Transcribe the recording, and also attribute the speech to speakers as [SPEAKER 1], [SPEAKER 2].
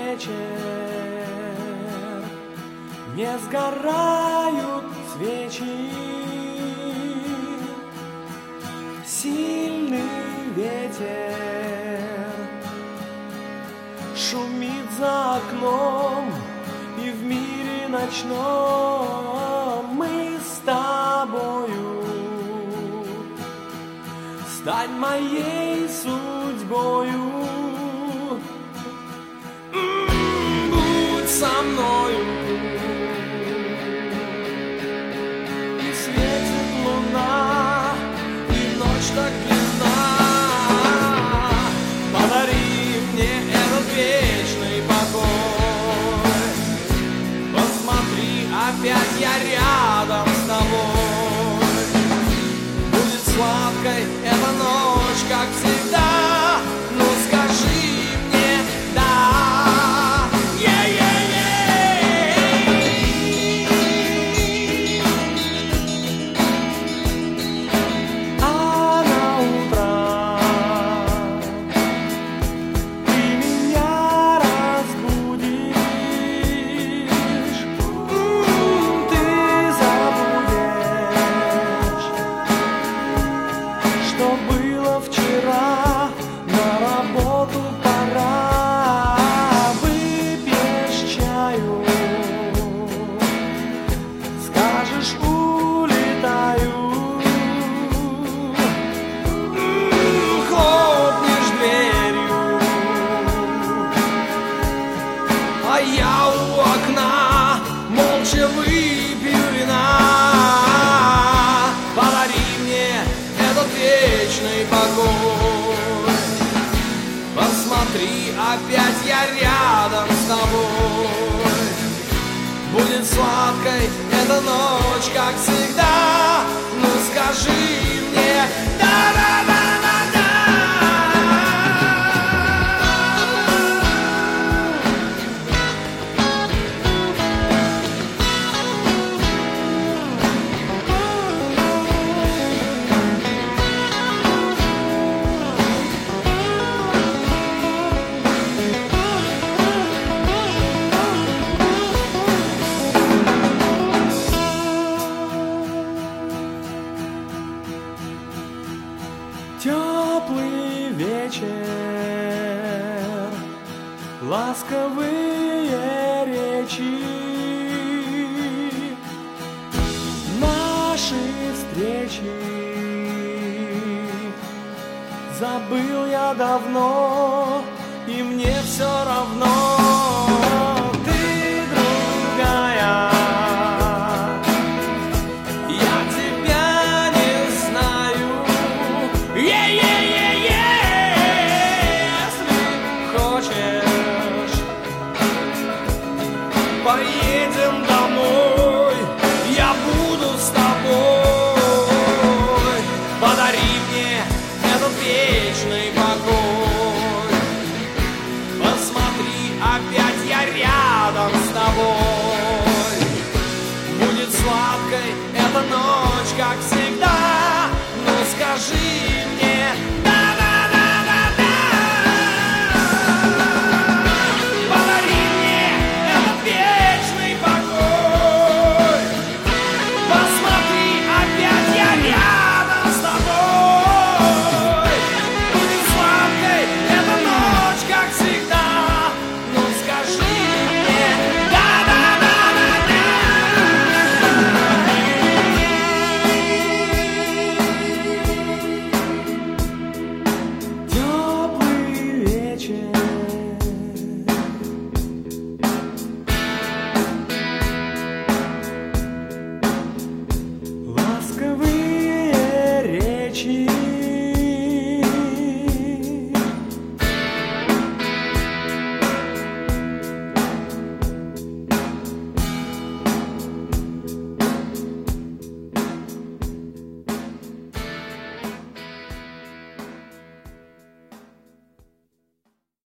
[SPEAKER 1] вечер, не сгорают свечи, сильный ветер шумит за окном, и в мире ночном мы с тобою. Стань моей судьбою, будь со мною. И светит луна, и ночь так длинна. Подари мне этот вечный покой. Посмотри, опять я рядом с тобой. Будет сладкой эта ночь, как всегда. Ну скажи мне да. А на утро ты меня разбудишь, ты забудешь, что было вчера. На работу пора, выпьешь чаю, скажешь улетаю, хлопнешь дверью, а я у окна молча выпью вина. Подари мне этот вечный покой. Посмотри, опять я рядом с тобой. Будет сладкой эта ночь, как всегда. Ну скажи мне да-да-да-да-да. Теплый вечер, ласковые речи, наши встречи забыл я давно, и мне все равно. Ты другая, я тебя не знаю. Если хочешь, поедем домой, я буду с тобой. Подари мне этот вечный покой. Посмотри, опять я рядом с тобой. Будет сладкой эта ночь, как все.